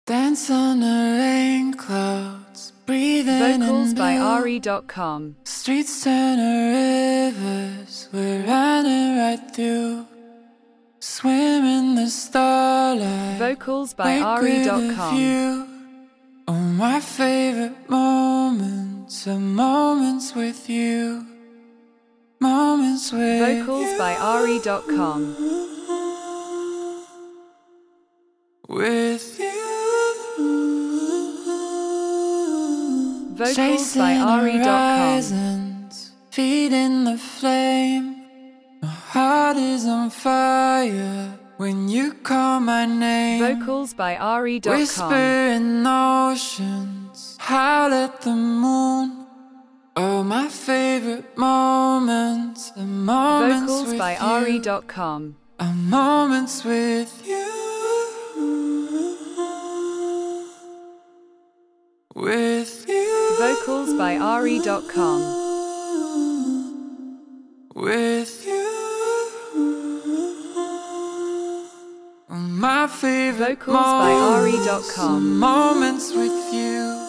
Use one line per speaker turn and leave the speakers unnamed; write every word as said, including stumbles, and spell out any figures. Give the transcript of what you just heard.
Dance under rain clouds, breathing
Vocals
in
by
blue.
Ari dot com.
Streets turn to rivers, we're running right through. Swim in the starlight,
Vocals by
wake
Ari
with
dot
a
com.
view. Oh, my favorite moments are moments with you. Moments with
Vocals
you.
by Ari dot com.
With you.
Vocals
Chasing
by Ari dot com.
horizons, feeding the flame. My heart is on fire when you call my name.
Vocals by Ari dot com.
Whisper in oceans, howl at the moon. Oh, my favorite moments are moments
Vocals
with
by
you.
Ari dot com.
Are moments with you. With you.
Vocals by Ari dot com.
With you. My favorite
Vocals by Ari dot
moments are
com.
moments with you.